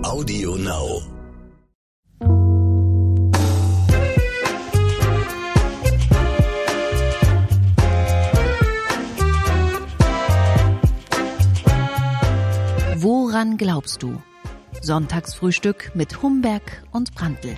Audio Now. Woran glaubst du? Sonntagsfrühstück mit Humberg und Brandl.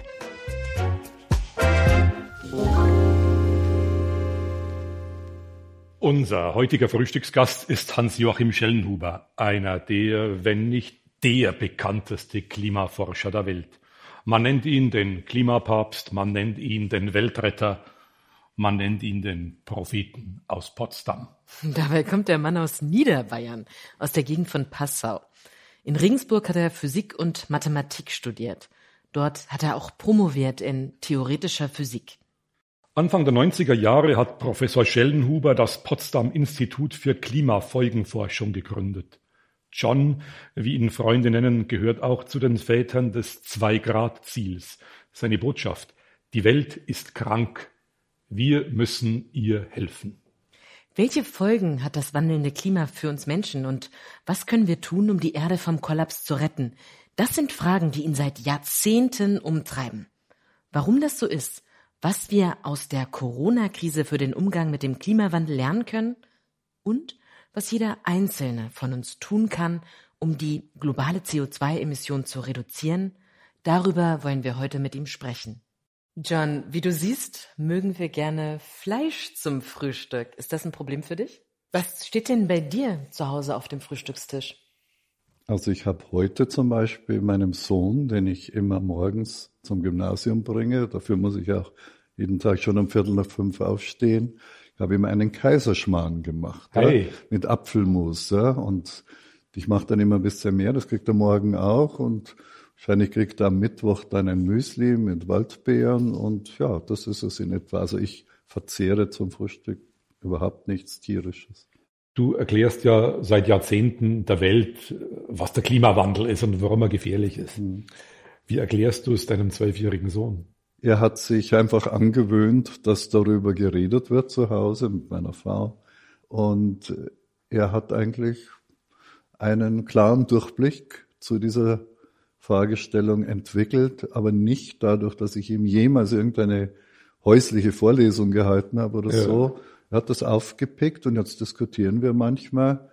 Unser heutiger Frühstücksgast ist Hans-Joachim Schellenhuber, einer der, wenn nicht der bekannteste Klimaforscher der Welt. Man nennt ihn den Klimapapst, man nennt ihn den Weltretter, man nennt ihn den Propheten aus Potsdam. Dabei kommt der Mann aus Niederbayern, aus der Gegend von Passau. In Regensburg hat er Physik und Mathematik studiert. Dort hat er auch promoviert in theoretischer Physik. Anfang der 90er Jahre hat Professor Schellenhuber das Potsdam Institut für Klimafolgenforschung gegründet. John, wie ihn Freunde nennen, gehört auch zu den Vätern des 2-Grad-Ziels. Seine Botschaft: Die Welt ist krank. Wir müssen ihr helfen. Welche Folgen hat das wandelnde Klima für uns Menschen und was können wir tun, um die Erde vom Kollaps zu retten? Das sind Fragen, die ihn seit Jahrzehnten umtreiben. Warum das so ist, was wir aus der Corona-Krise für den Umgang mit dem Klimawandel lernen können und was jeder Einzelne von uns tun kann, um die globale CO2-Emission zu reduzieren, darüber wollen wir heute mit ihm sprechen. John, wie du siehst, mögen wir gerne Fleisch zum Frühstück. Ist das ein Problem für dich? Was steht denn bei dir zu Hause auf dem Frühstückstisch? Also ich habe heute zum Beispiel meinem Sohn, den ich immer morgens zum Gymnasium bringe, dafür muss ich auch jeden Tag schon um 4:45 aufstehen, ich habe ihm einen Kaiserschmarrn gemacht, hey. Ja, mit Apfelmus. Ja, und ich mache dann immer ein bisschen mehr, das kriegt er morgen auch. Und wahrscheinlich kriegt er am Mittwoch dann ein Müsli mit Waldbeeren. Und ja, das ist es in etwa. Also ich verzehre zum Frühstück überhaupt nichts Tierisches. Du erklärst ja seit Jahrzehnten der Welt, was der Klimawandel ist und warum er gefährlich ist. Wie erklärst du es deinem 12-jährigen Sohn? Er hat sich einfach angewöhnt, dass darüber geredet wird zu Hause mit meiner Frau. Und er hat eigentlich einen klaren Durchblick zu dieser Fragestellung entwickelt, aber nicht dadurch, dass ich ihm jemals irgendeine häusliche Vorlesung gehalten habe oder so. Er hat das aufgepickt und jetzt diskutieren wir manchmal.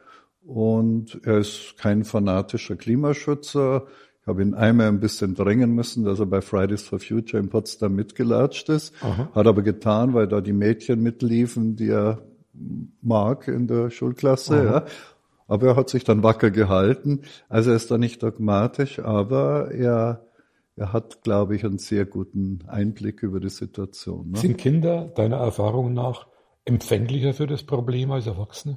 Und er ist kein fanatischer Klimaschützer. Ich habe ihn einmal ein bisschen drängen müssen, dass er bei Fridays for Future in Potsdam mitgelatscht ist. Aha. Hat aber getan, weil da die Mädchen mitliefen, die er mag in der Schulklasse. Ja. Aber er hat sich dann wacker gehalten. Also er ist da nicht dogmatisch, aber er hat, glaube ich, einen sehr guten Einblick über die Situation. Ne? Sind Kinder deiner Erfahrung nach empfänglicher für das Problem als Erwachsene?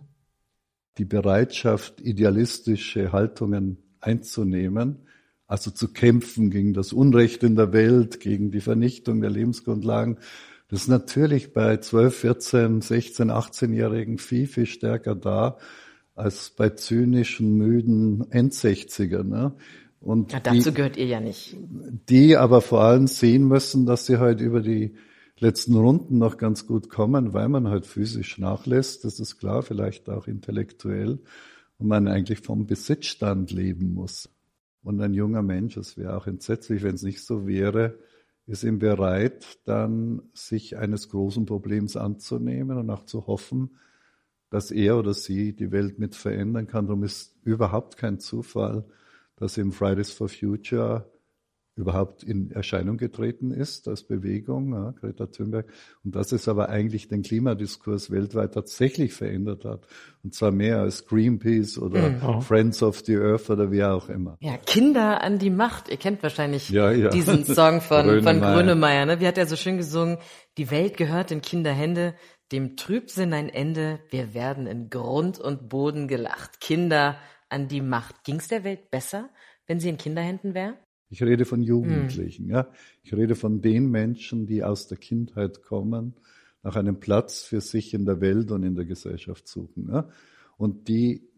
Die Bereitschaft, idealistische Haltungen einzunehmen, also zu kämpfen gegen das Unrecht in der Welt, gegen die Vernichtung der Lebensgrundlagen, das ist natürlich bei 12, 14, 16, 18-Jährigen viel, viel stärker da als bei zynischen, müden End-60ern. Ne? Und ja, dazu gehört ihr ja nicht. Die aber vor allem sehen müssen, dass sie halt über die letzten Runden noch ganz gut kommen, weil man halt physisch nachlässt, das ist klar, vielleicht auch intellektuell, und man eigentlich vom Besitzstand leben muss. Und ein junger Mensch, das wäre auch entsetzlich, wenn es nicht so wäre, ist ihm bereit, dann sich eines großen Problems anzunehmen und auch zu hoffen, dass er oder sie die Welt mit verändern kann. Darum ist überhaupt kein Zufall, dass eben Fridays for Future überhaupt in Erscheinung getreten ist als Bewegung, ja, Greta Thunberg, und dass es aber eigentlich den Klimadiskurs weltweit tatsächlich verändert hat. Und zwar mehr als Greenpeace oder Friends of the Earth oder wie auch immer. Ja, Kinder an die Macht. Ihr kennt wahrscheinlich diesen Song von Grönemeyer. Ne? Wie hat er so schön gesungen? Die Welt gehört in Kinderhände, dem Trübsinn ein Ende. Wir werden in Grund und Boden gelacht. Kinder an die Macht. Ging's der Welt besser, wenn sie in Kinderhänden wäre? Ich rede von Jugendlichen, ja. Ich rede von den Menschen, die aus der Kindheit kommen, nach einem Platz für sich in der Welt und in der Gesellschaft suchen, ja. Und die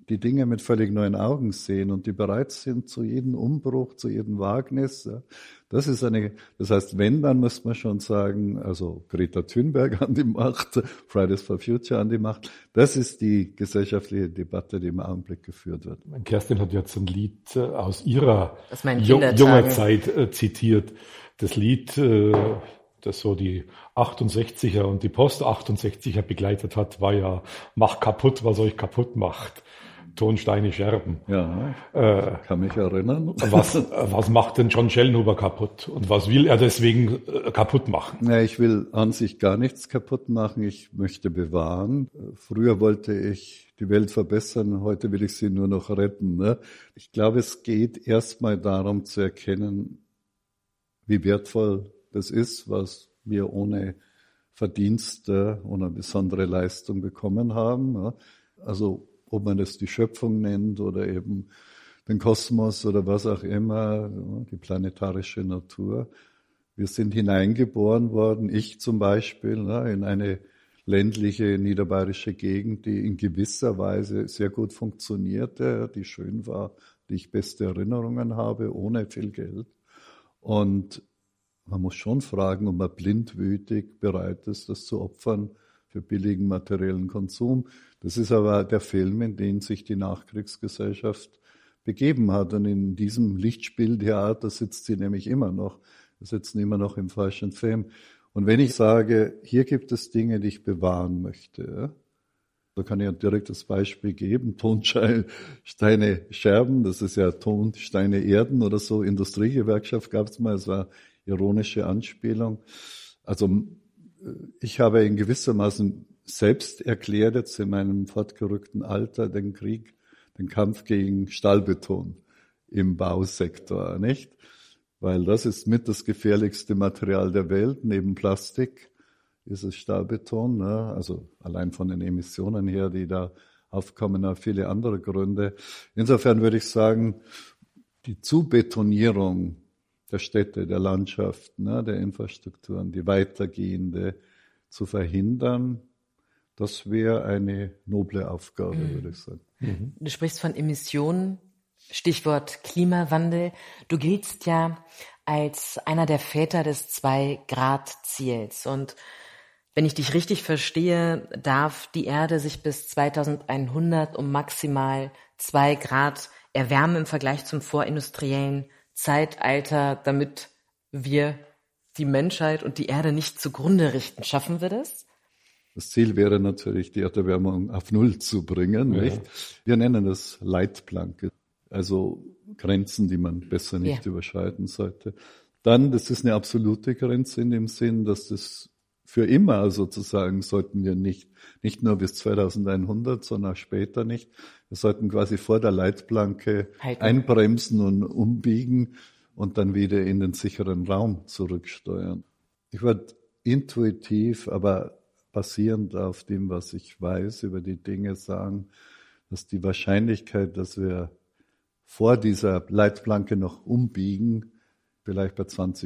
die Dinge mit völlig neuen Augen sehen und die bereit sind zu jedem Umbruch, zu jedem Wagnis. Das heißt, wenn, dann müsste man schon sagen, also Greta Thunberg an die Macht, Fridays for Future an die Macht. Das ist die gesellschaftliche Debatte, die im Augenblick geführt wird. Kerstin hat jetzt ein Lied aus ihrer junger Zeit zitiert. Das Lied, das so die 68er und die Post-68er begleitet hat, war ja "Mach kaputt, was euch kaputt macht". Ton, Steine, Scherben. Ja, kann mich erinnern. Was macht denn John Schellnhuber kaputt? Und was will er deswegen kaputt machen? Na, ich will an sich gar nichts kaputt machen. Ich möchte bewahren. Früher wollte ich die Welt verbessern. Heute will ich sie nur noch retten. Ne? Ich glaube, es geht erstmal darum zu erkennen, wie wertvoll das ist, was wir ohne Verdienste, ohne besondere Leistung bekommen haben. Ne? Also, ob man das die Schöpfung nennt oder eben den Kosmos oder was auch immer, die planetarische Natur. Wir sind hineingeboren worden, ich zum Beispiel, in eine ländliche niederbayerische Gegend, die in gewisser Weise sehr gut funktionierte, die schön war, die ich beste Erinnerungen habe, ohne viel Geld. Und man muss schon fragen, ob man blindwütig bereit ist, das zu opfern für billigen materiellen Konsum. Das ist aber der Film, in den sich die Nachkriegsgesellschaft begeben hat. Und in diesem Lichtspieltheater sitzt sie nämlich immer noch. Wir sitzen immer noch im falschen Film. Und wenn ich sage, hier gibt es Dinge, die ich bewahren möchte, da kann ich ein direktes Beispiel geben. Tonsteine, Scherben, das ist ja Ton, Steine, Erden oder so. Industriegewerkschaft gab es mal, es war ironische Anspielung. Also ich habe in gewissermaßen selbst erklärt jetzt in meinem fortgerückten Alter den Kampf gegen Stahlbeton im Bausektor, nicht? Weil das ist mit das gefährlichste Material der Welt. Neben Plastik ist es Stahlbeton, ne? Also allein von den Emissionen her, die da aufkommen, auch viele andere Gründe. Insofern würde ich sagen, die Zubetonierung der Städte, der Landschaft, ne, der Infrastrukturen, die weitergehende zu verhindern, das wäre eine noble Aufgabe, würde ich sagen. Du sprichst von Emissionen, Stichwort Klimawandel. Du giltst ja als einer der Väter des 2-Grad-Ziels. Und wenn ich dich richtig verstehe, darf die Erde sich bis 2100 um maximal 2 Grad erwärmen im Vergleich zum vorindustriellen Zeitalter, damit wir die Menschheit und die Erde nicht zugrunde richten. Schaffen wir das? Das Ziel wäre natürlich, die Erderwärmung auf Null zu bringen. Ja. Nicht? Wir nennen das Leitplanke, also Grenzen, die man besser nicht überschreiten sollte. Dann, das ist eine absolute Grenze in dem Sinn, dass das für immer sozusagen sollten wir nicht nur bis 2100, sondern auch später nicht. Wir sollten quasi vor der Leitplanke einbremsen und umbiegen und dann wieder in den sicheren Raum zurücksteuern. Ich würde intuitiv, aber basierend auf dem, was ich weiß über die Dinge, sagen, dass die Wahrscheinlichkeit, dass wir vor dieser Leitplanke noch umbiegen, vielleicht bei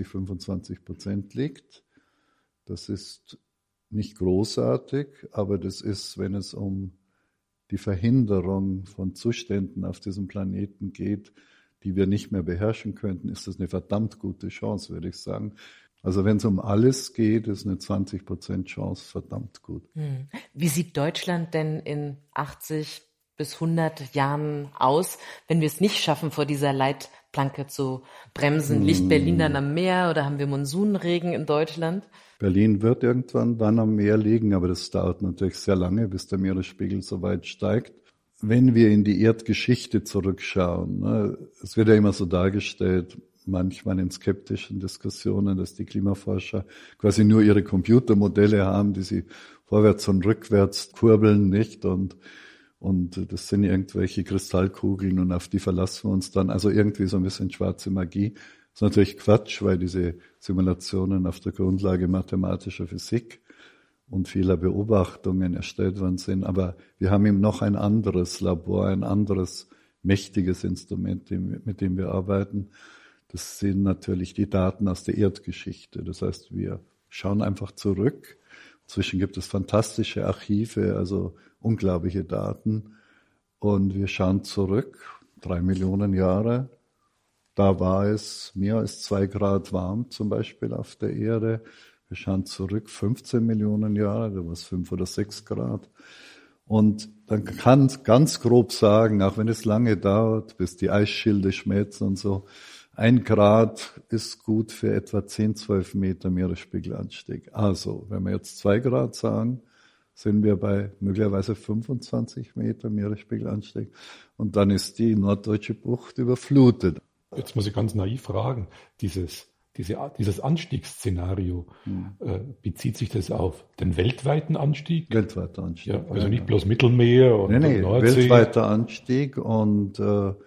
20-25% liegt. Das ist nicht großartig, aber das ist, wenn es um die Verhinderung von Zuständen auf diesem Planeten geht, die wir nicht mehr beherrschen könnten, ist das eine verdammt gute Chance, würde ich sagen. Also wenn es um alles geht, ist eine 20% Chance verdammt gut. Wie sieht Deutschland denn in 80 bis 100 Jahren aus, wenn wir es nicht schaffen, vor dieser Leitplanke zu bremsen? Liegt Berlin dann am Meer oder haben wir Monsunregen in Deutschland? Berlin wird irgendwann dann am Meer liegen, aber das dauert natürlich sehr lange, bis der Meeresspiegel so weit steigt. Wenn wir in die Erdgeschichte zurückschauen, es wird ja immer so dargestellt, manchmal in skeptischen Diskussionen, dass die Klimaforscher quasi nur ihre Computermodelle haben, die sie vorwärts und rückwärts kurbeln, nicht? Und das sind irgendwelche Kristallkugeln und auf die verlassen wir uns dann. Also irgendwie so ein bisschen schwarze Magie. Das ist natürlich Quatsch, weil diese Simulationen auf der Grundlage mathematischer Physik und vieler Beobachtungen erstellt worden sind. Aber wir haben eben noch ein anderes Labor, ein anderes mächtiges Instrument, mit dem wir arbeiten. Das sind natürlich die Daten aus der Erdgeschichte. Das heißt, wir schauen einfach zurück. Inzwischen gibt es fantastische Archive, also unglaubliche Daten. Und wir schauen zurück, 3 Millionen Jahre. Da war es mehr als 2 Grad warm zum Beispiel auf der Erde. Wir schauen zurück, 15 Millionen Jahre, da war es 5 oder 6 Grad. Und dann kann man ganz grob sagen, auch wenn es lange dauert, bis die Eisschilde schmelzen und so, 1 Grad ist gut für etwa 10, 12 Meter Meeresspiegelanstieg. Also, wenn wir jetzt 2 Grad sagen, sind wir bei möglicherweise 25 Meter Meeresspiegelanstieg. Und dann ist die Norddeutsche Bucht überflutet. Jetzt muss ich ganz naiv fragen, dieses Anstiegsszenario, bezieht sich das auf den weltweiten Anstieg? Weltweiter Anstieg. Ja, also nicht bloß Mittelmeer und Nordsee. Weltweiter Anstieg und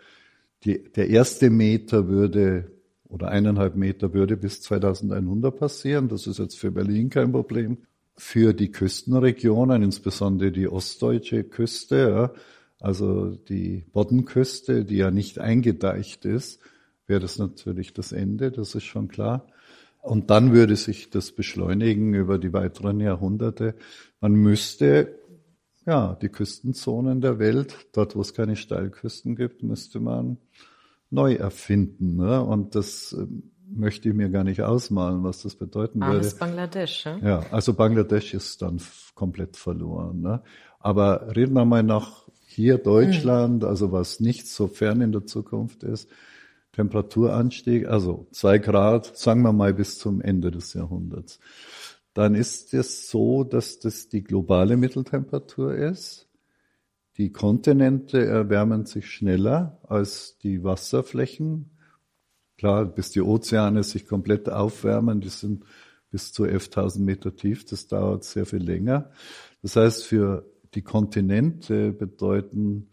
der erste Meter oder 1,5 Meter würde bis 2100 passieren. Das ist jetzt für Berlin kein Problem. Für die Küstenregionen, insbesondere die ostdeutsche Küste, ja, also die Boddenküste, die ja nicht eingedeicht ist, wäre das natürlich das Ende, das ist schon klar. Und dann würde sich das beschleunigen über die weiteren Jahrhunderte. Man müsste die Küstenzonen der Welt, dort wo es keine Steilküsten gibt, müsste man neu erfinden. Ne? Und das möchte ich mir gar nicht ausmalen, was das bedeuten würde. Armes Bangladesch, ja? Ja, also Bangladesch ist dann komplett verloren. Ne? Aber reden wir mal nach hier Deutschland, also was nicht so fern in der Zukunft ist. Temperaturanstieg, also 2 Grad, sagen wir mal bis zum Ende des Jahrhunderts. Dann ist es so, dass das die globale Mitteltemperatur ist. Die Kontinente erwärmen sich schneller als die Wasserflächen. Klar, bis die Ozeane sich komplett aufwärmen, die sind bis zu 11.000 Meter tief, das dauert sehr viel länger. Das heißt, für die Kontinente bedeuten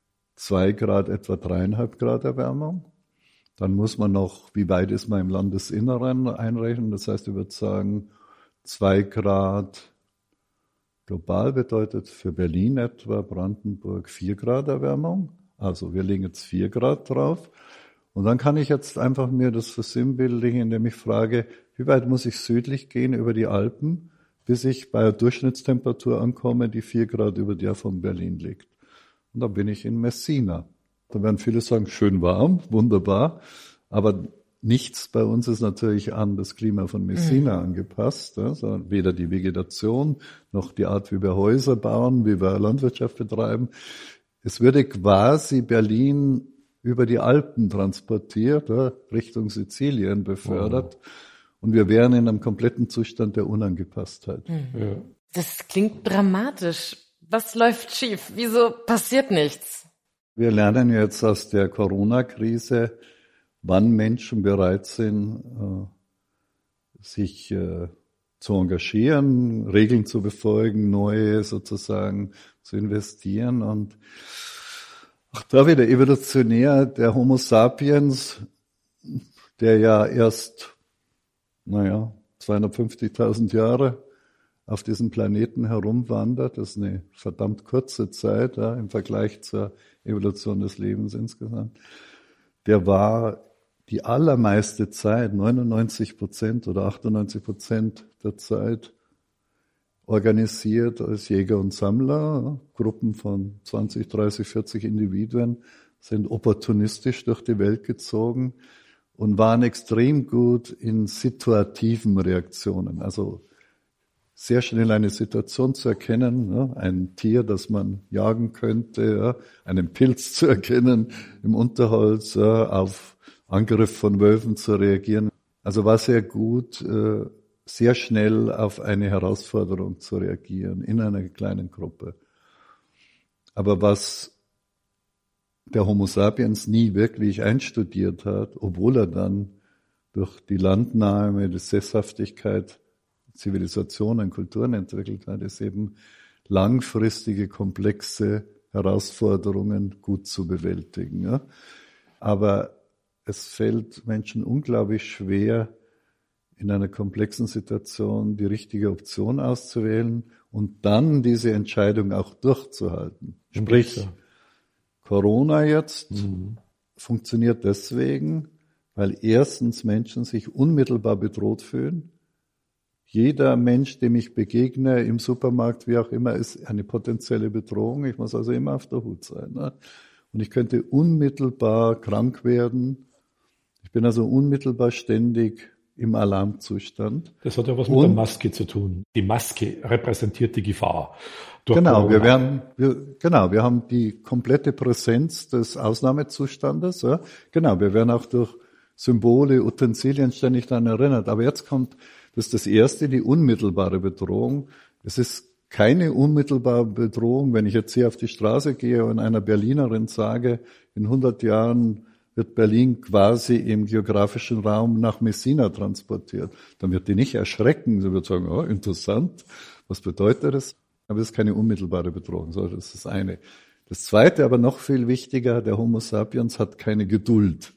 2 Grad etwa 3,5 Grad Erwärmung. Dann muss man noch, wie weit ist man im Landesinneren einrechnen. Das heißt, ich würde sagen, 2 Grad global bedeutet für Berlin etwa, Brandenburg 4 Grad Erwärmung. Also wir legen jetzt 4 Grad drauf. Und dann kann ich jetzt einfach mir das versinnbildlichen, indem ich frage, wie weit muss ich südlich gehen über die Alpen, bis ich bei einer Durchschnittstemperatur ankomme, die 4 Grad über der von Berlin liegt. Und dann bin ich in Messina. Da werden viele sagen, schön warm, wunderbar, aber nichts bei uns ist natürlich an das Klima von Messina angepasst, also weder die Vegetation noch die Art, wie wir Häuser bauen, wie wir Landwirtschaft betreiben. Es würde quasi Berlin über die Alpen transportiert, Richtung Sizilien befördert, und wir wären in einem kompletten Zustand der Unangepasstheit. Ja. Das klingt dramatisch. Was läuft schief? Wieso passiert nichts? Wir lernen jetzt aus der Corona-Krise, wann Menschen bereit sind, sich zu engagieren, Regeln zu befolgen, neue sozusagen zu investieren. Und auch da wieder evolutionär, der Homo sapiens, der ja erst, 250.000 Jahre auf diesem Planeten herumwandert, das ist eine verdammt kurze Zeit im Vergleich zur Evolution des Lebens insgesamt, der war die allermeiste Zeit, 99% oder 98% der Zeit, organisiert als Jäger und Sammler. Gruppen von 20, 30, 40 Individuen sind opportunistisch durch die Welt gezogen und waren extrem gut in situativen Reaktionen, also sehr schnell eine Situation zu erkennen, ein Tier, das man jagen könnte, einen Pilz zu erkennen im Unterholz, auf Angriff von Wölfen zu reagieren. Also war sehr gut, sehr schnell auf eine Herausforderung zu reagieren in einer kleinen Gruppe. Aber was der Homo sapiens nie wirklich einstudiert hat, obwohl er dann durch die Landnahme, die Sesshaftigkeit Zivilisationen, Kulturen entwickelt hat, ist eben langfristige, komplexe Herausforderungen gut zu bewältigen. Ja? Aber es fällt Menschen unglaublich schwer, in einer komplexen Situation die richtige Option auszuwählen und dann diese Entscheidung auch durchzuhalten. Sprich, Corona jetzt funktioniert deswegen, weil erstens Menschen sich unmittelbar bedroht fühlen. Jeder Mensch, dem ich begegne, im Supermarkt, wie auch immer, ist eine potenzielle Bedrohung. Ich muss also immer auf der Hut sein. Ne? Und ich könnte unmittelbar krank werden. Ich bin also unmittelbar ständig im Alarmzustand. Das hat ja was mit der Maske zu tun. Die Maske repräsentiert die Gefahr. Genau, wir haben die komplette Präsenz des Ausnahmezustandes. Ja. Genau, wir werden auch durch Symbole, Utensilien ständig daran erinnert. Aber jetzt kommt, das ist das Erste, die unmittelbare Bedrohung. Es ist keine unmittelbare Bedrohung, wenn ich jetzt hier auf die Straße gehe und einer Berlinerin sage, in 100 Jahren wird Berlin quasi im geografischen Raum nach Messina transportiert. Dann wird die nicht erschrecken. Sie wird sagen, oh, interessant, was bedeutet das? Aber das ist keine unmittelbare Bedrohung. So, das ist das eine. Das Zweite, aber noch viel wichtiger, der Homo sapiens hat keine Geduld.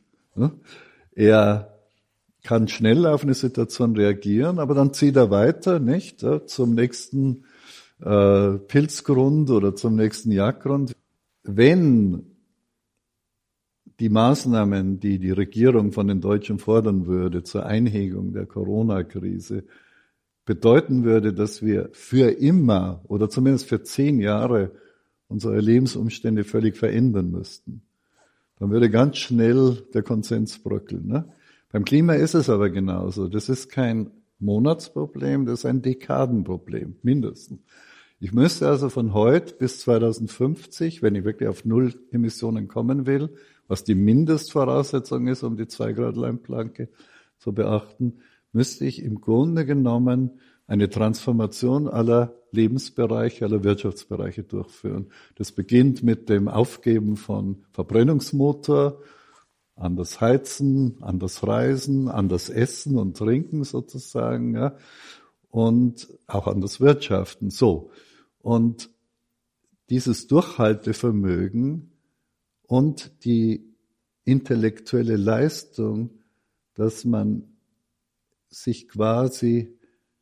Er kann schnell auf eine Situation reagieren, aber dann zieht er weiter, nicht? Zum nächsten Pilzgrund oder zum nächsten Jagdgrund. Wenn die Maßnahmen, die die Regierung von den Deutschen fordern würde zur Einhegung der Corona-Krise, bedeuten würde, dass wir für immer oder zumindest für 10 Jahre unsere Lebensumstände völlig verändern müssten, dann würde ganz schnell der Konsens bröckeln. Ne? Beim Klima ist es aber genauso. Das ist kein Monatsproblem, das ist ein Dekadenproblem, mindestens. Ich müsste also von heute bis 2050, wenn ich wirklich auf 0 Emissionen kommen will, was die Mindestvoraussetzung ist, um die 2-Grad-Leitplanke zu beachten, müsste ich im Grunde genommen eine Transformation aller Lebensbereiche, aller Wirtschaftsbereiche durchführen. Das beginnt mit dem Aufgeben von Verbrennungsmotor, anders heizen, anders reisen, anders essen und trinken sozusagen, ja, und auch anders wirtschaften. So. Und dieses Durchhaltevermögen und die intellektuelle Leistung, dass man sich quasi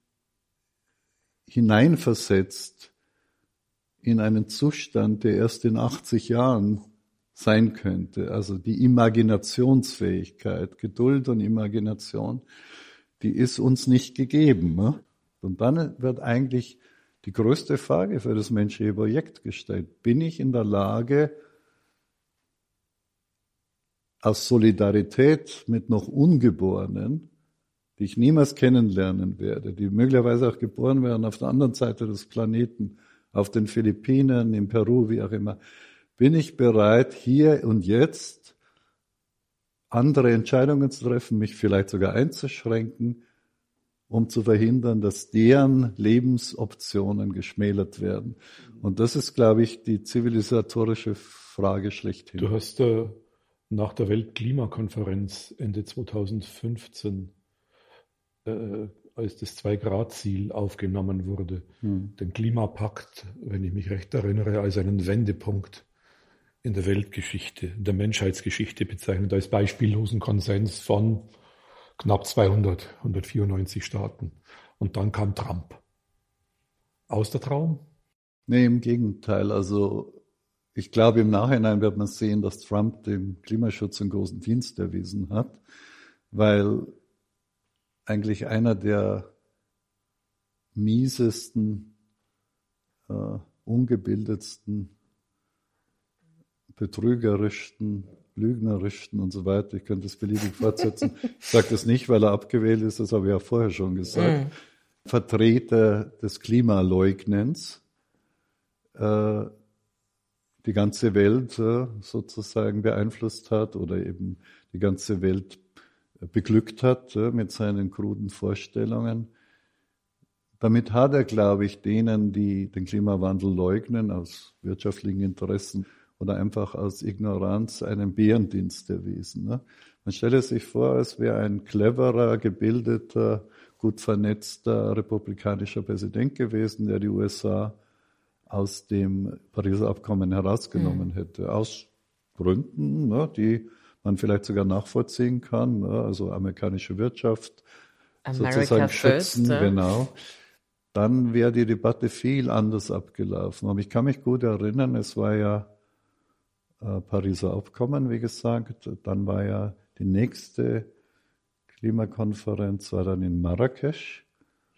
hineinversetzt in einen Zustand, der erst in 80 Jahren sein könnte. Also die Imaginationsfähigkeit, Geduld und Imagination, die ist uns nicht gegeben. Ne? Und dann wird eigentlich die größte Frage für das menschliche Projekt gestellt. Bin ich in der Lage, aus Solidarität mit noch Ungeborenen, die ich niemals kennenlernen werde, die möglicherweise auch geboren werden auf der anderen Seite des Planeten, auf den Philippinen, in Peru, wie auch immer, bin ich bereit, hier und jetzt andere Entscheidungen zu treffen, mich vielleicht sogar einzuschränken, um zu verhindern, dass deren Lebensoptionen geschmälert werden. Und das ist, glaube ich, die zivilisatorische Frage schlechthin. Du hast nach der Weltklimakonferenz Ende 2015, als das 2-Grad-Ziel aufgenommen wurde, den Klimapakt, wenn ich mich recht erinnere, als einen Wendepunkt in der Weltgeschichte, in der Menschheitsgeschichte bezeichnet, als beispiellosen Konsens von knapp 194 Staaten. Und dann kam Trump. Aus der Traum? Nee, im Gegenteil. Also ich glaube, im Nachhinein wird man sehen, dass Trump dem Klimaschutz einen großen Dienst erwiesen hat, weil eigentlich einer der miesesten, ungebildetsten, betrügerischsten, lügnerischsten und so weiter, ich könnte es beliebig fortsetzen, ich sage das nicht, weil er abgewählt ist, das habe ich ja vorher schon gesagt, Vertreter des Klimaleugnens, die ganze Welt sozusagen beeinflusst hat oder eben die ganze Welt beglückt hat mit seinen kruden Vorstellungen. Damit hat er, glaube ich, denen, die den Klimawandel leugnen, aus wirtschaftlichen Interessen oder einfach aus Ignoranz, einen Bärendienst erwiesen. Man stelle sich vor, es wäre ein cleverer, gebildeter, gut vernetzter republikanischer Präsident gewesen, der die USA aus dem Pariser Abkommen herausgenommen hätte. Aus Gründen, die man vielleicht sogar nachvollziehen kann, also amerikanische Wirtschaft America sozusagen schützen, first, genau. Dann wäre die Debatte viel anders abgelaufen. Aber ich kann mich gut erinnern, es war ja Pariser Abkommen, wie gesagt. Dann war ja die nächste Klimakonferenz, war dann in Marrakesch.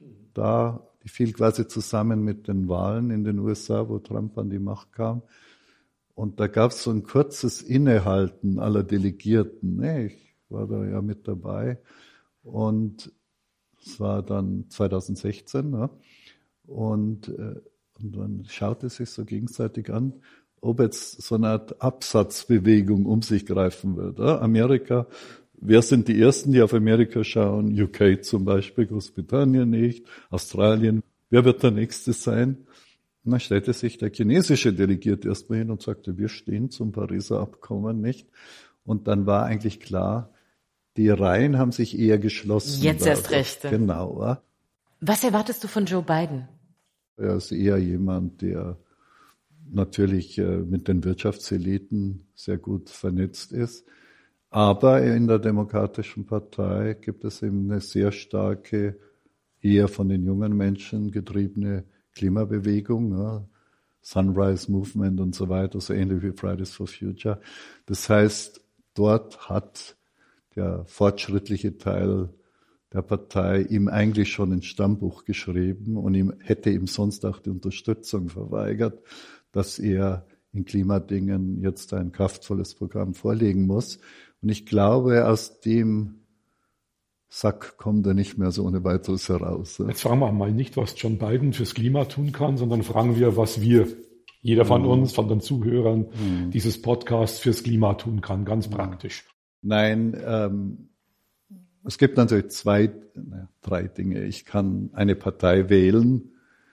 Die fiel quasi zusammen mit den Wahlen in den USA, wo Trump an die Macht kam. Und da gab es so ein kurzes Innehalten aller Delegierten. Ich war da ja mit dabei. Und es war dann 2016. Ne? Und dann schaute es sich so gegenseitig an, ob jetzt so eine Art Absatzbewegung um sich greifen wird. Amerika, wer sind die Ersten, die auf Amerika schauen? UK zum Beispiel, Großbritannien nicht, Australien. Wer wird der Nächste sein? Und dann stellte sich der chinesische Delegierte erstmal hin und sagte, wir stehen zum Pariser Abkommen nicht. Und dann war eigentlich klar, die Reihen haben sich eher geschlossen. Jetzt erst recht. Genau. Was erwartest du von Joe Biden? Er ist eher jemand, der natürlich mit den Wirtschaftseliten sehr gut vernetzt ist. Aber in der Demokratischen Partei gibt es eben eine sehr starke, eher von den jungen Menschen getriebene Klimabewegung, ne? Sunrise Movement und so weiter, so ähnlich wie Fridays for Future. Das heißt, dort hat der fortschrittliche Teil der Partei ihm eigentlich schon ein Stammbuch geschrieben und hätte ihm sonst auch die Unterstützung verweigert, dass er in Klimadingen jetzt ein kraftvolles Programm vorlegen muss. Und ich glaube, aus dem Sack kommt er nicht mehr so ohne weiteres heraus. Jetzt fragen wir mal nicht, was John Biden fürs Klima tun kann, sondern fragen wir, was wir, jeder von uns, von den Zuhörern dieses Podcasts fürs Klima tun kann, ganz praktisch. Nein, es gibt natürlich drei Dinge. Ich kann eine Partei wählen,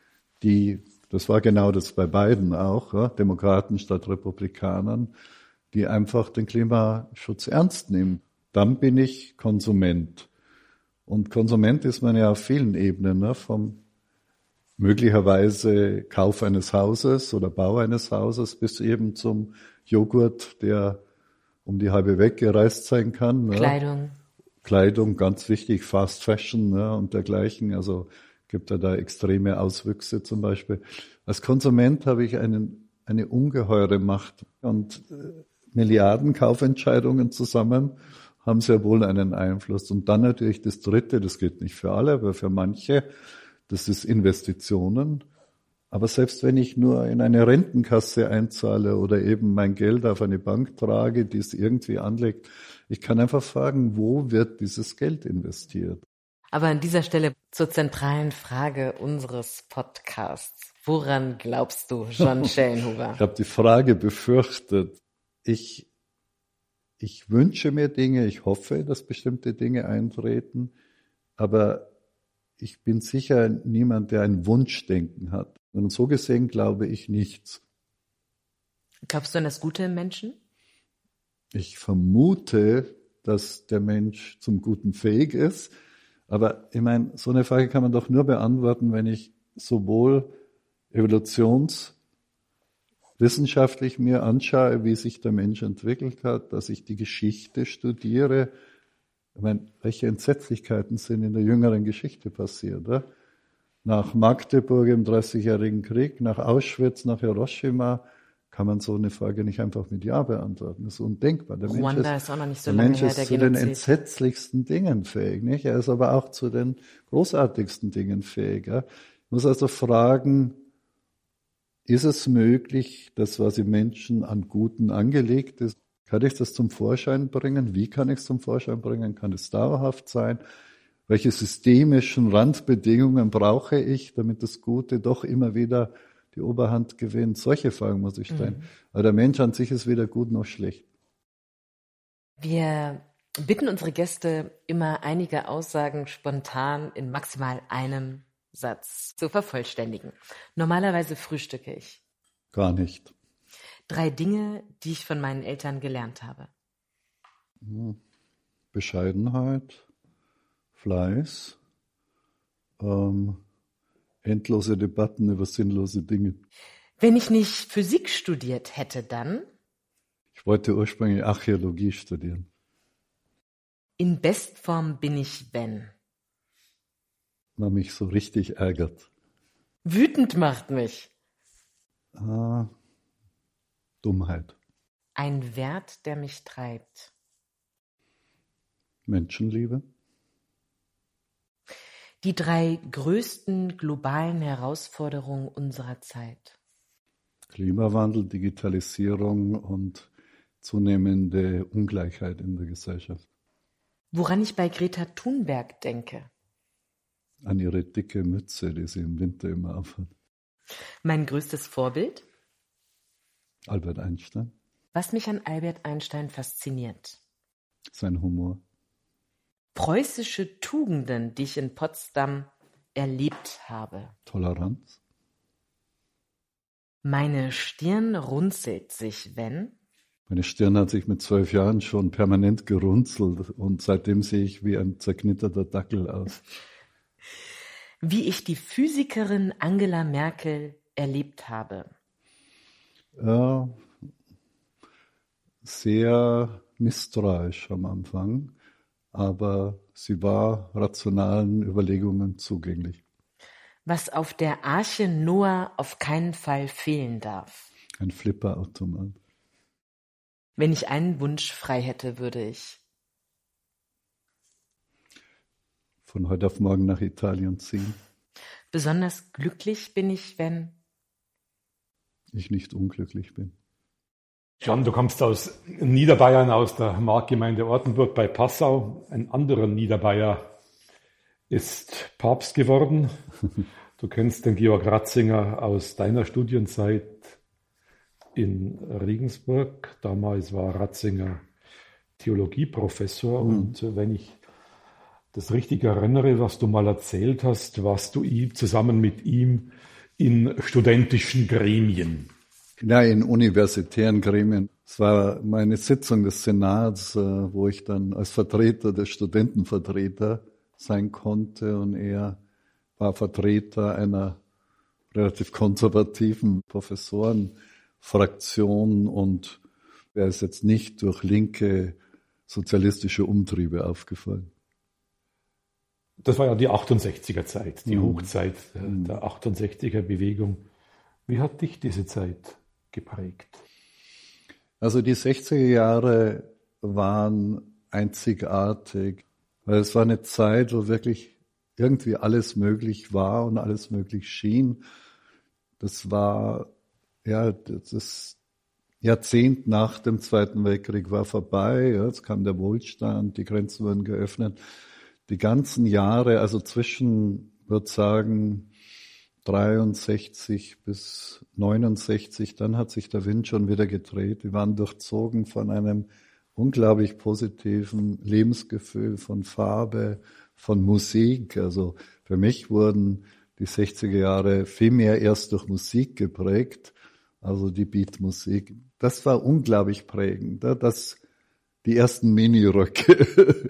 das war genau das bei Biden auch, ja, Demokraten statt Republikanern, die einfach den Klimaschutz ernst nehmen. Dann bin ich Konsument. Und Konsument ist man ja auf vielen Ebenen, ne? Vom möglicherweise Kauf eines Hauses oder Bau eines Hauses bis eben zum Joghurt, der um die halbe Welt gereist sein kann. Ne? Kleidung, ganz wichtig, Fast Fashion, ne? Und dergleichen. Also gibt da extreme Auswüchse zum Beispiel. Als Konsument habe ich eine ungeheure Macht. Und Milliarden Kaufentscheidungen zusammen haben sehr wohl einen Einfluss. Und dann natürlich das Dritte, das gilt nicht für alle, aber für manche, das ist Investitionen. Aber selbst wenn ich nur in eine Rentenkasse einzahle oder eben mein Geld auf eine Bank trage, die es irgendwie anlegt, ich kann einfach fragen, wo wird dieses Geld investiert? Aber an dieser Stelle zur zentralen Frage unseres Podcasts. Woran glaubst du, John Schellenhuber? Ich habe die Frage befürchtet. Ich wünsche mir Dinge, ich hoffe, dass bestimmte Dinge eintreten, aber ich bin sicher niemand, der ein Wunschdenken hat. Und so gesehen glaube ich nichts. Glaubst du an das Gute im Menschen? Ich vermute, dass der Mensch zum Guten fähig ist. Aber ich meine, so eine Frage kann man doch nur beantworten, wenn ich sowohl evolutionswissenschaftlich mir anschaue, wie sich der Mensch entwickelt hat, dass ich die Geschichte studiere. Ich meine, welche Entsetzlichkeiten sind in der jüngeren Geschichte passiert? Oder? Nach Magdeburg im Dreißigjährigen Krieg, nach Auschwitz, nach Hiroshima, kann man so eine Frage nicht einfach mit Ja beantworten. Das ist undenkbar. Ruanda ist auch noch nicht so lange her, der Mensch ist zu den entsetzlichsten Dingen fähig, nicht? Er ist aber auch zu den großartigsten Dingen fähig. Ja? Ich muss also fragen, ist es möglich, dass was im Menschen an Guten angelegt ist, kann ich das zum Vorschein bringen? Wie kann ich es zum Vorschein bringen? Kann es dauerhaft sein? Welche systemischen Randbedingungen brauche ich, damit das Gute doch immer wieder die Oberhand gewinnt? Solche Fragen muss ich stellen. Aber der Mensch an sich ist weder gut noch schlecht. Wir bitten unsere Gäste immer einige Aussagen spontan in maximal einem Satz zu vervollständigen. Normalerweise frühstücke ich. Gar nicht. 3 Dinge, die ich von meinen Eltern gelernt habe. Bescheidenheit, Fleiß, endlose Debatten über sinnlose Dinge. Wenn ich nicht Physik studiert hätte, dann? Ich wollte ursprünglich Archäologie studieren. In Bestform bin ich, wenn? Man mich so richtig ärgert. Wütend macht mich. Dummheit. Ein Wert, der mich treibt. Menschenliebe. Die 3 größten globalen Herausforderungen unserer Zeit. Klimawandel, Digitalisierung und zunehmende Ungleichheit in der Gesellschaft. Woran ich bei Greta Thunberg denke. An ihre dicke Mütze, die sie im Winter immer aufhat. Mein größtes Vorbild? Albert Einstein. Was mich an Albert Einstein fasziniert. Sein Humor. Preußische Tugenden, die ich in Potsdam erlebt habe. Toleranz. Meine Stirn runzelt sich, wenn? Meine Stirn hat sich mit 12 Jahren schon permanent gerunzelt und seitdem sehe ich wie ein zerknitterter Dackel aus. Wie ich die Physikerin Angela Merkel erlebt habe. Ja, sehr misstrauisch am Anfang, aber sie war rationalen Überlegungen zugänglich. Was auf der Arche Noah auf keinen Fall fehlen darf. Ein Flipperautomat. Wenn ich einen Wunsch frei hätte, würde ich von heute auf morgen nach Italien ziehen. Besonders glücklich bin ich, wenn ich nicht unglücklich bin. John, du kommst aus Niederbayern, aus der Marktgemeinde Ortenburg bei Passau. Ein anderer Niederbayer ist Papst geworden. Du kennst den Georg Ratzinger aus deiner Studienzeit in Regensburg. Damals war Ratzinger Theologieprofessor. Und wenn ich das richtig erinnere, was du mal erzählt hast, warst du zusammen mit ihm in studentischen Gremien. Ja, in universitären Gremien. Es war meine Sitzung des Senats, wo ich dann als Vertreter des Studentenvertreter sein konnte und er war Vertreter einer relativ konservativen Professorenfraktion und er ist jetzt nicht durch linke sozialistische Umtriebe aufgefallen. Das war ja die 68er Zeit, die Hochzeit der 68er Bewegung. Wie hat dich diese Zeit geprägt? Also die 60er Jahre waren einzigartig, weil es war eine Zeit, wo wirklich irgendwie alles möglich war und alles möglich schien. Das war, ja, das Jahrzehnt nach dem Zweiten Weltkrieg war vorbei, ja, es kam der Wohlstand, die Grenzen wurden geöffnet. Die ganzen Jahre, also zwischen, würde sagen, 63 bis 69, dann hat sich der Wind schon wieder gedreht. Wir waren durchzogen von einem unglaublich positiven Lebensgefühl, von Farbe, von Musik. Also für mich wurden die 60er Jahre viel mehr erst durch Musik geprägt, also die Beatmusik. Das war unglaublich prägend. Die ersten Miniröcke,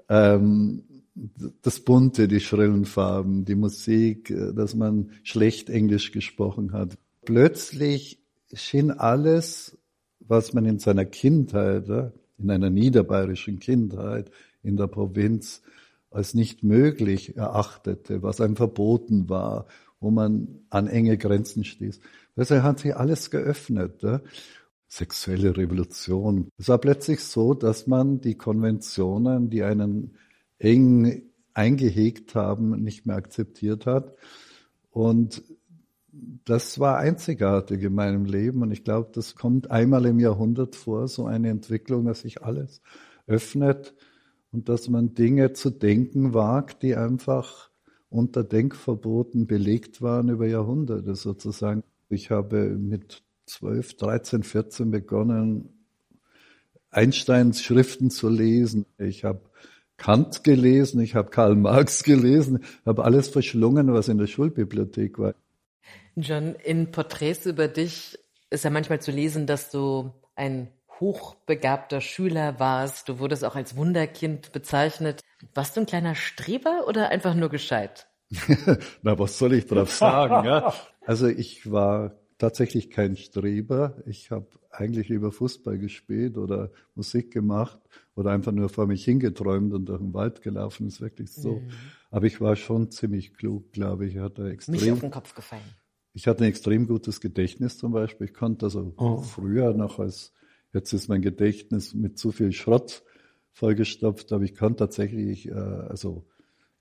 das Bunte, die schrillen Farben, die Musik, dass man schlecht Englisch gesprochen hat. Plötzlich schien alles, was man in seiner Kindheit, in einer niederbayerischen Kindheit, in der Provinz, als nicht möglich erachtete, was einem verboten war, wo man an enge Grenzen stieß. Also hat sich alles geöffnet. Sexuelle Revolution. Es war plötzlich so, dass man die Konventionen, die einen eng eingehegt haben, nicht mehr akzeptiert hat. Und das war einzigartig in meinem Leben. Und ich glaube, das kommt einmal im Jahrhundert vor, so eine Entwicklung, dass sich alles öffnet und dass man Dinge zu denken wagt, die einfach unter Denkverboten belegt waren über Jahrhunderte sozusagen. Ich habe mit 12, 13, 14 begonnen, Einsteins Schriften zu lesen. Ich habe Kant gelesen, ich habe Karl Marx gelesen, habe alles verschlungen, was in der Schulbibliothek war. John, in Porträts über dich ist ja manchmal zu lesen, dass du ein hochbegabter Schüler warst. Du wurdest auch als Wunderkind bezeichnet. Warst du ein kleiner Streber oder einfach nur gescheit? Na, was soll ich drauf sagen? Ja? Also ich war tatsächlich kein Streber. Ich habe eigentlich lieber Fußball gespielt oder Musik gemacht oder einfach nur vor mich hingeträumt und durch den Wald gelaufen. Das ist wirklich so. Aber ich war schon ziemlich klug, glaube ich. Mich auf den Kopf gefallen. Ich hatte ein extrem gutes Gedächtnis zum Beispiel. Ich konnte also früher noch jetzt ist mein Gedächtnis mit zu viel Schrott vollgestopft, aber ich konnte tatsächlich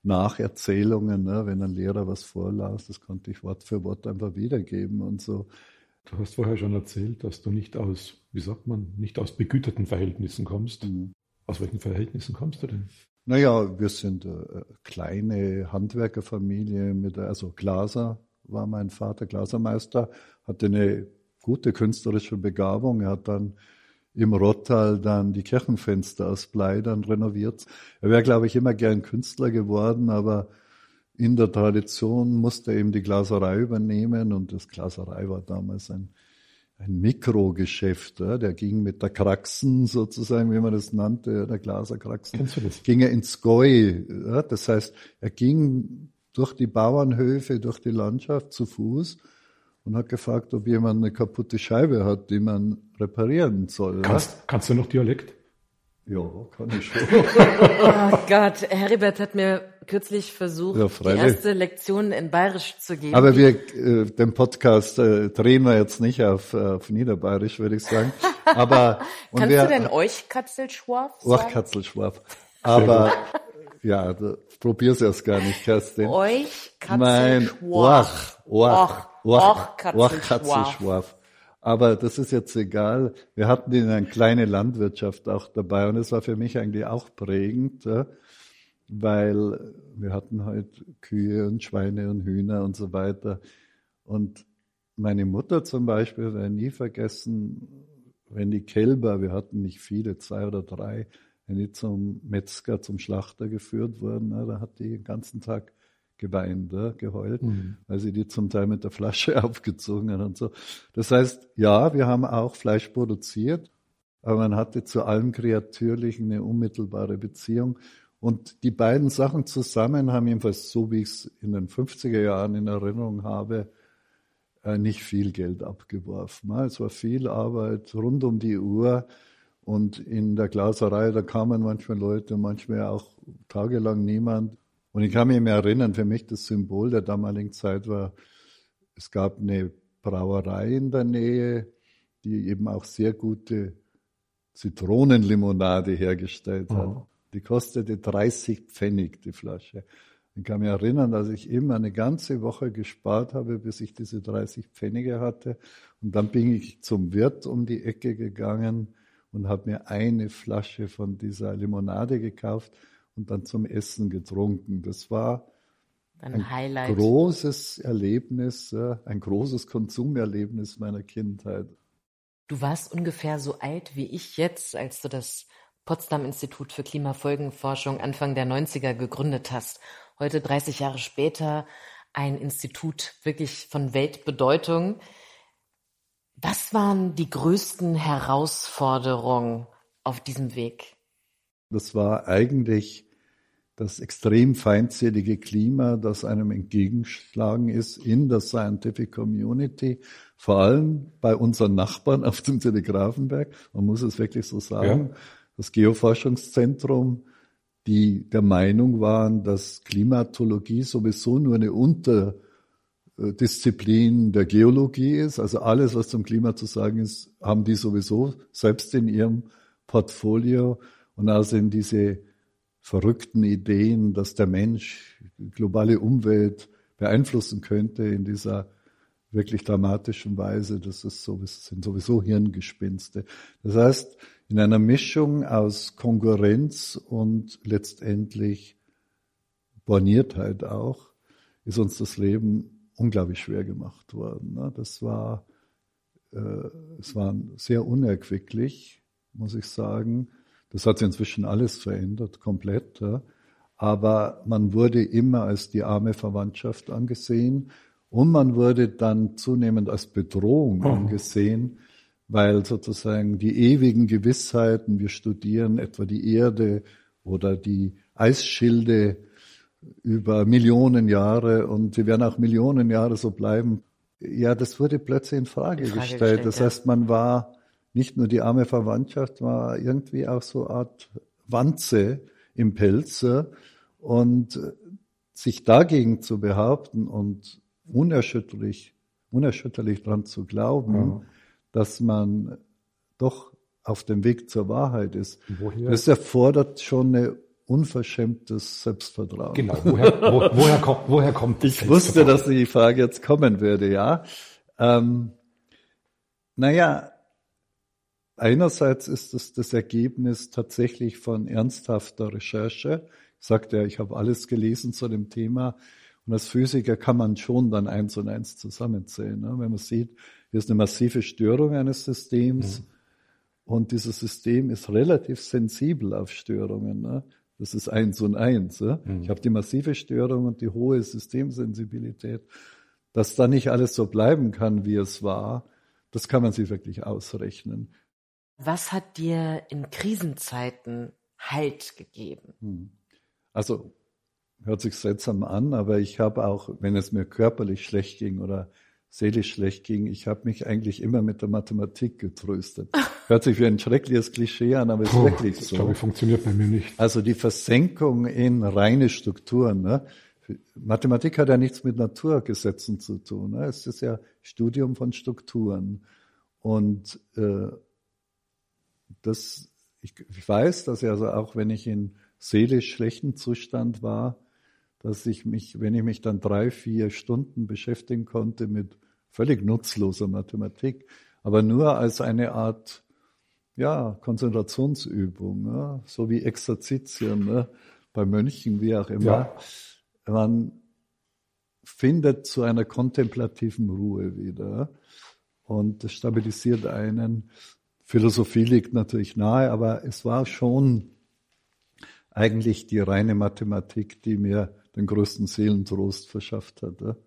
Nacherzählungen, ne? Wenn ein Lehrer was vorlas, das konnte ich Wort für Wort einfach wiedergeben und so. Du hast vorher schon erzählt, dass du nicht aus begüterten Verhältnissen kommst. Mhm. Aus welchen Verhältnissen kommst du denn? Naja, wir sind eine kleine Handwerkerfamilie also Glaser war mein Vater, Glasermeister, hatte eine gute künstlerische Begabung. Er hat dann im Rottal dann die Kirchenfenster aus Blei dann renoviert. Er wäre, glaube ich, immer gern Künstler geworden, aber in der Tradition musste er eben die Glaserei übernehmen und das Glaserei war damals ein Mikrogeschäft, der ging mit der Kraxen sozusagen, wie man das nannte, der Glaserkraxen. Kennst du das? Ging er ins Goi. Das heißt, er ging durch die Bauernhöfe, durch die Landschaft zu Fuß und hat gefragt, ob jemand eine kaputte Scheibe hat, die man reparieren soll. Kannst du noch Dialekt? Ja, kann ich schon. Oh Gott, Heribert hat mir kürzlich versucht, Ja, die freilich. erste Lektion in Bayerisch zu geben. Aber den Podcast drehen wir jetzt nicht auf Niederbayerisch, würde ich sagen. Aber Kannst du denn euch Katzelschwarf sagen? Katzelschwarf. Aber ja, probier's erst gar nicht, Kerstin. Euch Mein Katzelschwarf. Katzelschwarf. Katzelschwarf. Aber das ist jetzt egal. Wir hatten eine kleine Landwirtschaft auch dabei und es war für mich eigentlich auch prägend, weil wir hatten halt Kühe und Schweine und Hühner und so weiter. Und meine Mutter zum Beispiel, werde ich nie vergessen, wenn die Kälber, wir hatten nicht viele, 2 oder 3, wenn die zum Metzger, zum Schlachter geführt wurden, da hat die den ganzen Tag geweint, geheult, weil sie die zum Teil mit der Flasche aufgezogen hat und so. Das heißt, ja, wir haben auch Fleisch produziert, aber man hatte zu allem Kreatürlichen eine unmittelbare Beziehung. Und die beiden Sachen zusammen haben jedenfalls, so wie ich es in den 50er Jahren in Erinnerung habe, nicht viel Geld abgeworfen. Es war viel Arbeit rund um die Uhr. Und in der Glaserei, da kamen manchmal Leute, manchmal auch tagelang niemand. Und ich kann mich mehr erinnern, für mich das Symbol der damaligen Zeit war, es gab eine Brauerei in der Nähe, die eben auch sehr gute Zitronenlimonade hergestellt hat. Oh. Die kostete 30 Pfennig, die Flasche. Ich kann mich erinnern, dass ich immer eine ganze Woche gespart habe, bis ich diese 30 Pfennige hatte. Und dann bin ich zum Wirt um die Ecke gegangen und habe mir eine Flasche von dieser Limonade gekauft und dann zum Essen getrunken. Das war ein Highlight. Großes Erlebnis, ein großes Konsumerlebnis meiner Kindheit. Du warst ungefähr so alt wie ich jetzt, als du das Potsdam-Institut für Klimafolgenforschung Anfang der 90er gegründet hast. Heute, 30 Jahre später, ein Institut wirklich von Weltbedeutung. Was waren die größten Herausforderungen auf diesem Weg? Das war eigentlich das extrem feindselige Klima, das einem entgegengeschlagen ist in der Scientific Community, vor allem bei unseren Nachbarn auf dem Telegrafenberg. Man muss es wirklich so sagen. Ja. Das Geoforschungszentrum, die der Meinung waren, dass Klimatologie sowieso nur eine Unterdisziplin der Geologie ist. Also alles, was zum Klima zu sagen ist, haben die sowieso selbst in ihrem Portfolio. Und außerdem diese verrückten Ideen, dass der Mensch die globale Umwelt beeinflussen könnte in dieser wirklich dramatischen Weise, sind sowieso Hirngespinste. Das heißt, in einer Mischung aus Konkurrenz und letztendlich Borniertheit auch, ist uns das Leben unglaublich schwer gemacht worden. Es war sehr unerquicklich, muss ich sagen. Das hat sich inzwischen alles verändert, komplett. Aber man wurde immer als die arme Verwandtschaft angesehen und man wurde dann zunehmend als Bedrohung angesehen, weil sozusagen die ewigen Gewissheiten, wir studieren etwa die Erde oder die Eisschilde über Millionen Jahre und sie werden auch Millionen Jahre so bleiben. Ja, das wurde plötzlich in Frage gestellt. Das heißt, man war nicht nur die arme Verwandtschaft, war irgendwie auch so eine Art Wanze im Pelz. Und sich dagegen zu behaupten und unerschütterlich daran zu glauben, dass man doch auf dem Weg zur Wahrheit ist, das erfordert schon eine unverschämtes Selbstvertrauen. Genau, woher kommt das? Ich wusste, dass die Frage jetzt kommen würde, ja. Einerseits ist es das Ergebnis tatsächlich von ernsthafter Recherche. Ich sagte ja, ich habe alles gelesen zu dem Thema. Und als Physiker kann man schon dann 1 und 1 zusammenzählen. Ne? Wenn man sieht, hier ist eine massive Störung eines Systems und dieses System ist relativ sensibel auf Störungen. Ne? Das ist 1 und 1. Ne? Ich habe die massive Störung und die hohe Systemsensibilität. Dass da nicht alles so bleiben kann, wie es war, das kann man sich wirklich ausrechnen. Was hat dir in Krisenzeiten Halt gegeben? Also, hört sich seltsam an, aber ich habe auch, wenn es mir körperlich schlecht ging oder seelisch schlecht ging, ich habe mich eigentlich immer mit der Mathematik getröstet. Hört sich wie ein schreckliches Klischee an, aber ist wirklich so. Ich glaube, funktioniert bei mir nicht. Also die Versenkung in reine Strukturen. Ne? Mathematik hat ja nichts mit Naturgesetzen zu tun. Ne? Es ist ja Studium von Strukturen. Und ich weiß, dass also auch wenn ich in seelisch schlechten Zustand war, dass wenn ich mich dann 3-4 Stunden beschäftigen konnte mit völlig nutzloser Mathematik, aber nur als eine Art Konzentrationsübung, ne? So wie Exerzitien, ne? Bei Mönchen, wie auch immer. Ja. Man findet zu einer kontemplativen Ruhe wieder und das stabilisiert einen. Philosophie liegt natürlich nahe, aber es war schon eigentlich die reine Mathematik, die mir den größten Seelentrost verschafft hat. Ja?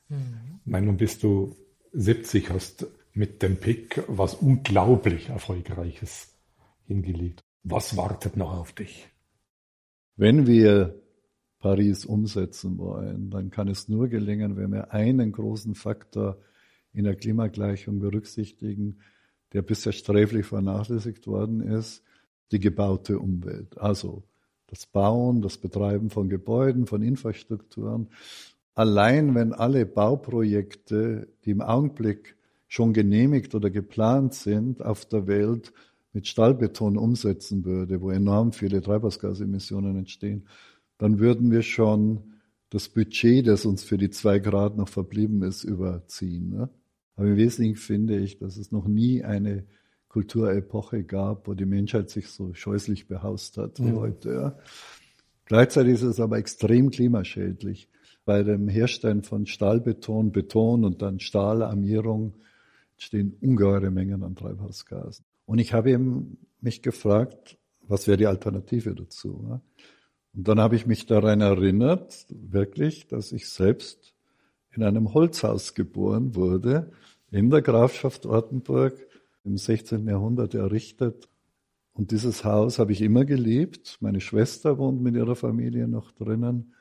Nun bist du 70, hast mit dem PIC was unglaublich Erfolgreiches hingelegt. Was wartet noch auf dich? Wenn wir Paris umsetzen wollen, dann kann es nur gelingen, wenn wir einen großen Faktor in der Klimagleichung berücksichtigen, der bisher sträflich vernachlässigt worden ist, die gebaute Umwelt. Also das Bauen, das Betreiben von Gebäuden, von Infrastrukturen. Allein wenn alle Bauprojekte, die im Augenblick schon genehmigt oder geplant sind, auf der Welt mit Stahlbeton umsetzen würde, wo enorm viele Treibhausgasemissionen entstehen, dann würden wir schon das Budget, das uns für die 2 Grad noch verblieben ist, überziehen. Ne? Aber im Wesentlichen finde ich, dass es noch nie eine Kulturepoche gab, wo die Menschheit sich so scheußlich behaust hat wie heute. Ja. Gleichzeitig ist es aber extrem klimaschädlich. Bei dem Herstellen von Stahlbeton, Beton und dann Stahlarmierung entstehen ungeheure Mengen an Treibhausgasen. Und ich habe mich gefragt, was wäre die Alternative dazu? Ja? Und dann habe ich mich daran erinnert, wirklich, dass ich selbst in einem Holzhaus geboren wurde, in der Grafschaft Ortenburg, im 16. Jahrhundert errichtet. Und dieses Haus habe ich immer geliebt. Meine Schwester wohnt mit ihrer Familie noch drinnen.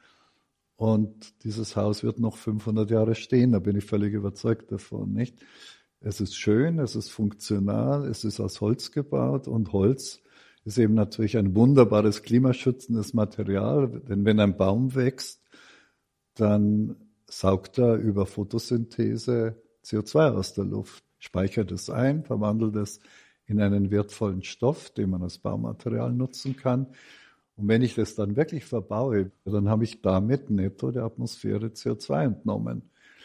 Und dieses Haus wird noch 500 Jahre stehen, da bin ich völlig überzeugt davon, nicht? Es ist schön, es ist funktional, es ist aus Holz gebaut und Holz ist eben natürlich ein wunderbares klimaschützendes Material, denn wenn ein Baum wächst, dann saugt er über Photosynthese CO2 aus der Luft, speichert es ein, verwandelt es in einen wertvollen Stoff, den man als Baumaterial nutzen kann. Und wenn ich das dann wirklich verbaue, dann habe ich damit netto der Atmosphäre CO2 entnommen.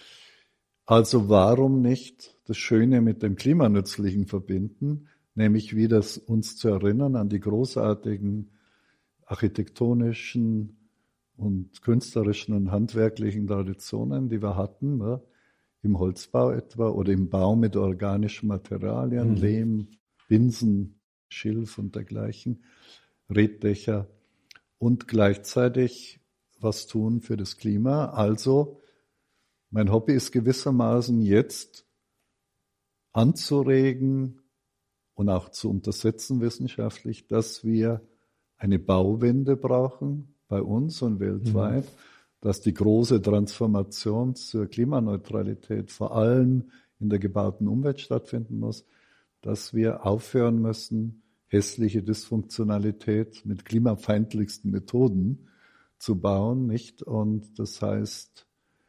Also warum nicht das Schöne mit dem Klimanützlichen verbinden, nämlich wieder uns zu erinnern an die großartigen architektonischen und künstlerischen und handwerklichen Traditionen, die wir hatten, ne? Im Holzbau etwa oder im Bau mit organischen Materialien, Lehm, Binsen, Schilf und dergleichen, Reddächer und gleichzeitig was tun für das Klima. Also mein Hobby ist gewissermaßen jetzt anzuregen und auch zu untersetzen wissenschaftlich, dass wir eine Bauwende brauchen bei uns und weltweit, dass die große Transformation zur Klimaneutralität vor allem in der gebauten Umwelt stattfinden muss, dass wir aufhören müssen, hässliche Dysfunktionalität mit klimafeindlichsten Methoden zu bauen, nicht? Und das heißt,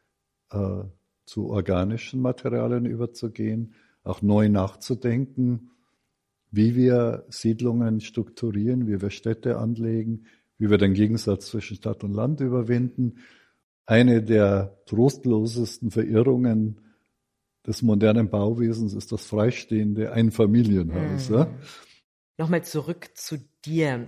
zu organischen Materialien überzugehen, auch neu nachzudenken, wie wir Siedlungen strukturieren, wie wir Städte anlegen, wie wir den Gegensatz zwischen Stadt und Land überwinden. Eine der trostlosesten Verirrungen des modernen Bauwesens ist das freistehende Einfamilienhaus. Ja? Nochmal zurück zu dir.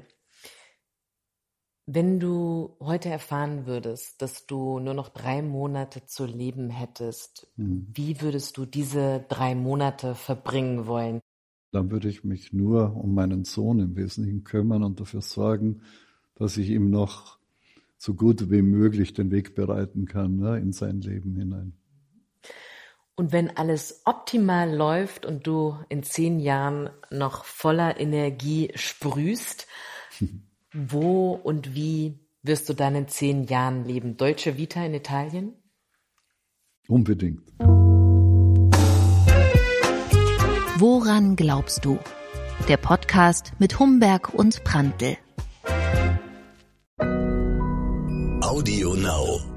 Wenn du heute erfahren würdest, dass du nur noch 3 Monate zu leben hättest, wie würdest du diese 3 Monate verbringen wollen? Dann würde ich mich nur um meinen Sohn im Wesentlichen kümmern und dafür sorgen, dass ich ihm noch so gut wie möglich den Weg bereiten kann, ne, in sein Leben hinein. Und wenn alles optimal läuft und du in 10 Jahren noch voller Energie sprühst, wo und wie wirst du dann in 10 Jahren leben? Deutsche Vita in Italien? Unbedingt. Woran glaubst du? Der Podcast mit Humberg und Prantl. Audio Now.